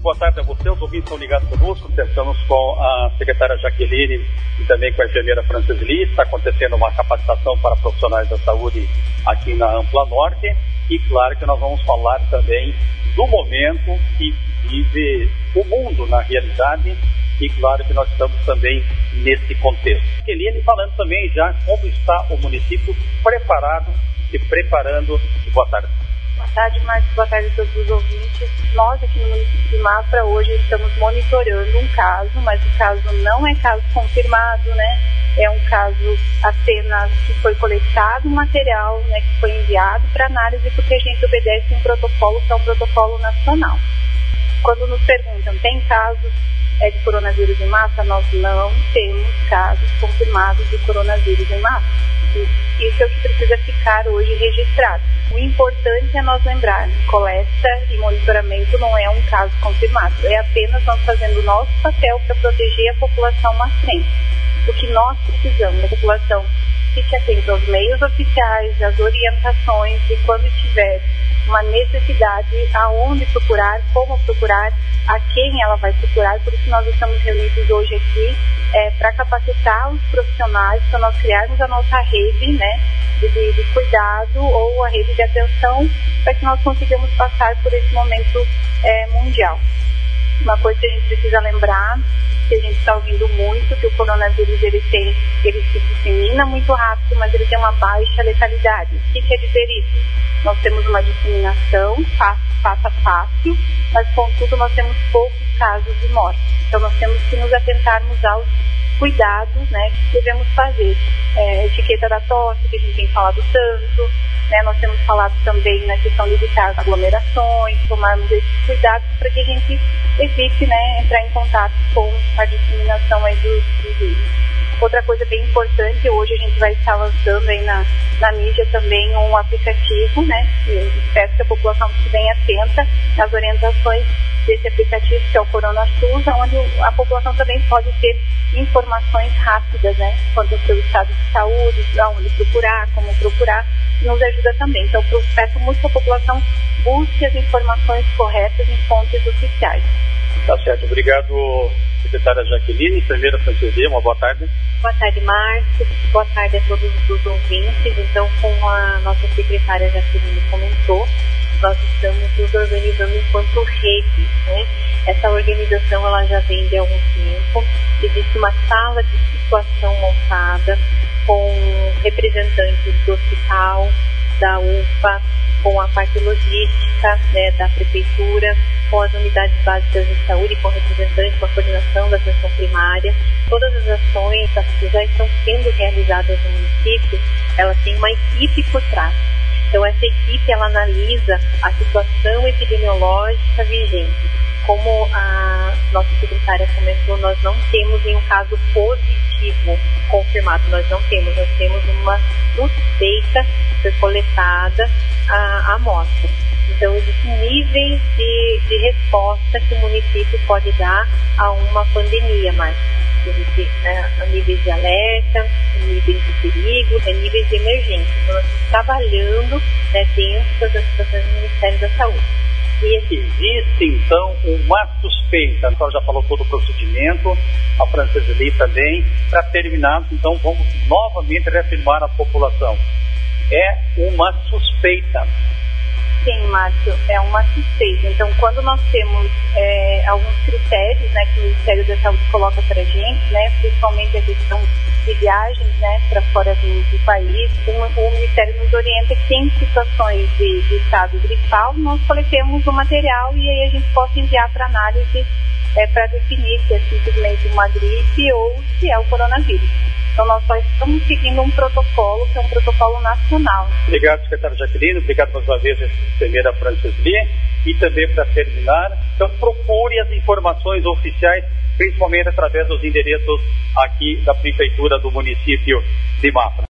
Boa tarde a você, os ouvintes estão ligados conosco. Estamos com a secretária Jaqueline e também com a enfermeira Francesli. Está acontecendo uma capacitação para profissionais da saúde aqui na Ampla Norte. E claro que nós vamos falar também do momento que vive o mundo na realidade. E claro que nós estamos também nesse contexto. Jaqueline, falando também já como está o município preparado e preparando. Boa tarde. Boa tarde, Marcos. Boa tarde a todos os ouvintes. Nós aqui no município de Mafra hoje estamos monitorando um caso, mas o caso não é caso confirmado, né? É um caso apenas que foi coletado material, né, que foi enviado para análise, porque a gente obedece um protocolo que é um protocolo nacional. Quando nos perguntam, tem casos de coronavírus em Mafra? Nós não temos casos confirmados de coronavírus em Mafra. Isso é o que precisa ficar hoje registrado. O importante é nós lembrarmos, coleta e monitoramento não é um caso confirmado, é apenas nós fazendo o nosso papel para proteger a população mastrense. O que nós precisamos, a população fique atenta aos meios oficiais, às orientações, e quando tiver uma necessidade, aonde procurar, como procurar, a quem ela vai procurar. Por isso nós estamos reunidos hoje aqui para capacitar os profissionais, para nós criarmos a nossa rede, né, de cuidado ou a rede de atenção, para que nós consigamos passar por esse momento mundial. Uma coisa que a gente precisa lembrar, que a gente está ouvindo muito, que o coronavírus ele se dissemina muito rápido, mas ele tem uma baixa letalidade. O que quer dizer isso? Nós temos uma disseminação fácil, mas contudo nós temos poucos casos de morte. Então nós temos que nos atentarmos aos cuidados, né, que devemos fazer. Etiqueta da tosse, que a gente tem falado tanto, né, nós temos falado também na questão de evitar aglomerações, tomarmos esses cuidados para que a gente evite, né, entrar em contato com a disseminação aí do vírus. Outra coisa bem importante, hoje a gente vai estar lançando aí na mídia também um aplicativo, né? Eu espero que a população fique bem atenta nas orientações desse aplicativo, que é o CoronaSUS, onde a população também pode ter informações rápidas, né? Quanto ao seu estado de saúde, aonde procurar, como procurar, nos ajuda também. Então, eu peço muito que a população busque as informações corretas em fontes oficiais. Tá certo, obrigado, secretária Jaqueline. Enfermeira Francesli, uma boa tarde. Boa tarde, Marcos. Boa tarde a todos os ouvintes. Então, como a nossa secretária Jaqueline comentou, nós estamos nos organizando enquanto rede, né? Essa organização ela já vem de algum tempo. Existe uma sala de situação montada com representantes do hospital, da UPA, com a parte logística, né, da prefeitura, com as unidades básicas de saúde, com representantes, com a coordenação da atenção primária. Todas as ações que já estão sendo realizadas no município, elas têm uma equipe por trás. Então, essa equipe, ela analisa a situação epidemiológica vigente. Como a nossa secretária comentou, nós não temos nenhum caso positivo confirmado, nós temos uma suspeita que foi coletada a amostra. Então, existem níveis de resposta que o município pode dar a uma pandemia, mas existe níveis de alerta, níveis de perigo, níveis de emergência. Então, nós estamos trabalhando, né, dentro das situações do Ministério da Saúde. E existe, então, uma suspeita. A senhora já falou todo o procedimento, a Francesli também. Para terminar, então, vamos novamente reafirmar a população. É uma suspeita. Sim, Márcio, é uma suspeita. Então, quando nós temos alguns critérios, né, que o Ministério da Saúde coloca para a gente, né, principalmente a questão de viagens, né, para fora do país, o Ministério nos orienta que em situações de estado gripal, nós coletemos o material e aí a gente possa enviar para análise para definir se é simplesmente uma gripe ou se é o coronavírus. Então, nós só estamos seguindo um protocolo, que é um protocolo nacional. Obrigado, secretária Jaqueline. Obrigado mais uma vez, enfermeira Francesli. E também, para terminar, então, procure as informações oficiais, principalmente através dos endereços aqui da Prefeitura do município de Mafra.